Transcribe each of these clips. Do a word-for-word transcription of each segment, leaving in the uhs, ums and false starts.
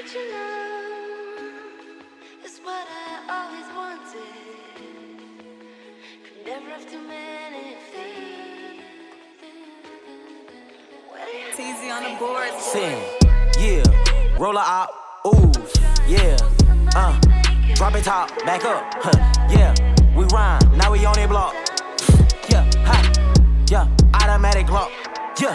you know, it's what I always wanted. Could never have too many things. T Z on the board. Sing, yeah, roll her out, ooh, yeah, uh, drop it top, back up, huh, yeah, we rhyme, now we on it block, yeah, ha, yeah, automatic lock, yeah,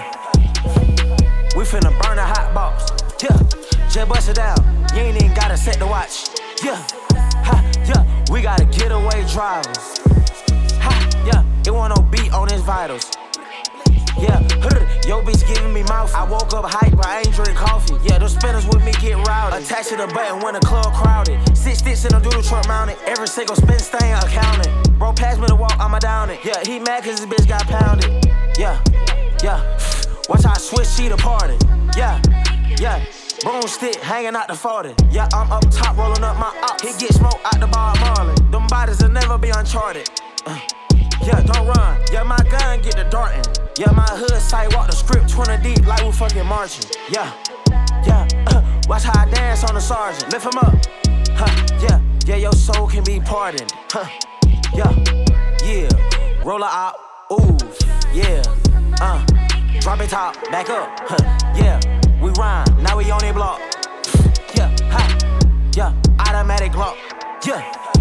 we finna burn a hot box, yeah, just bust it down, you ain't even gotta set the watch, yeah, ha, yeah, we gotta getaway drivers, ha, yeah, it want no beat on his vitals. Yeah, yo bitch giving me mouth. I woke up hype, but I ain't drink coffee. Yeah, those spinners with me get rowdy. Attached to the button when the club crowded. Six sticks in the doodle truck mounted. Every single spin stain accounted. Bro, pass me the walk, I'ma down it. Yeah, he mad cause his bitch got pounded. Yeah, yeah. Watch how I switch, she departed. Yeah, yeah. Broomstick hanging out the forty. Yeah, I'm up top rolling up my ops. He get smoke out the bar Marley. Them bodies will never be uncharted. Uh. Yeah, don't run. Yeah, my gun get the darting. Yeah, my hood sight walk the script twenty deep like we fucking marching. Yeah, yeah. Uh, watch how I dance on the sergeant. Lift him up. Huh, yeah, yeah, your soul can be pardoned. Huh, yeah, yeah. Roll her out. Ooh, yeah. Uh, drop it top, back up. Huh, yeah. We rhyme, now we on it block. Yeah, ha, yeah. Automatic lock. Yeah.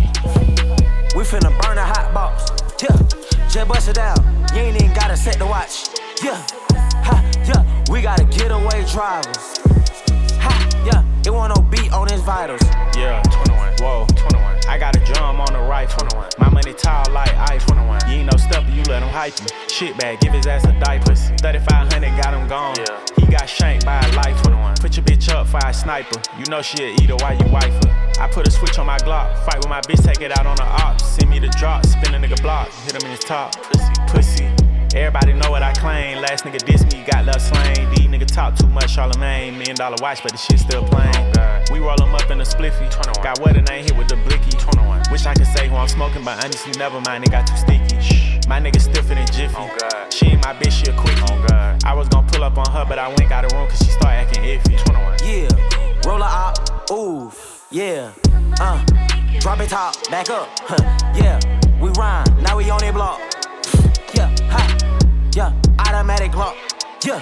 We finna burn a hot box. Yeah, just bust it down. You ain't even gotta set the watch. Yeah, ha, yeah. We gotta getaway drivers. Ha, yeah. It want no beat on his vitals. Yeah, twenty-one. Whoa, twenty-one. I got a drum on the rifle. twenty-one. My money tall like ice. twenty-one. You ain't no stepper, you let him hype you. Shit bag, give his ass a diaper. thirty-five hundred got him gone. Yeah. He got shanked by a life. twenty-one. Put your bitch up for a sniper. You know she a eater, why you wife her? I put a switch on my Glock. Fight with my bitch, take it out on the ops. Send me the drop, spin a nigga block. Hit him in his top. Pussy, pussy. Everybody know what I claim. Last nigga diss me, got left slain. These niggas talk too much, Charlemagne. Million dollar watch, but the shit still playing. Oh, we roll them up in a spliffy. twenty-one. Got what and ain't hit with the blicky. twenty-one. Wish I could say who I'm smoking, but honestly, never mind, it got too sticky. Shh. My nigga stiffer than Jiffy. Oh, God. She ain't my bitch, she a quickie. Oh, God. I was gon' pull up on her, but I went got a room cause she start acting iffy. twenty-one. Yeah, roll her out. Ooh, yeah. Uh, drop it top, back up. Huh, yeah, we rhyme, now we on it block. Yeah, ha, yeah, automatic lock. Yeah,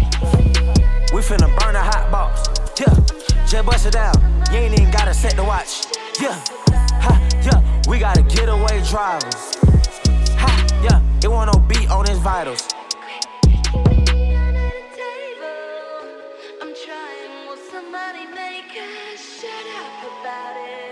we finna burn a hot box. Yeah, just bust it down. You ain't even gotta set the watch. Yeah, ha, yeah, we gotta getaway drivers. Ha, yeah, it want no beat on his vitals. I'm trying, will somebody make us shut up about it?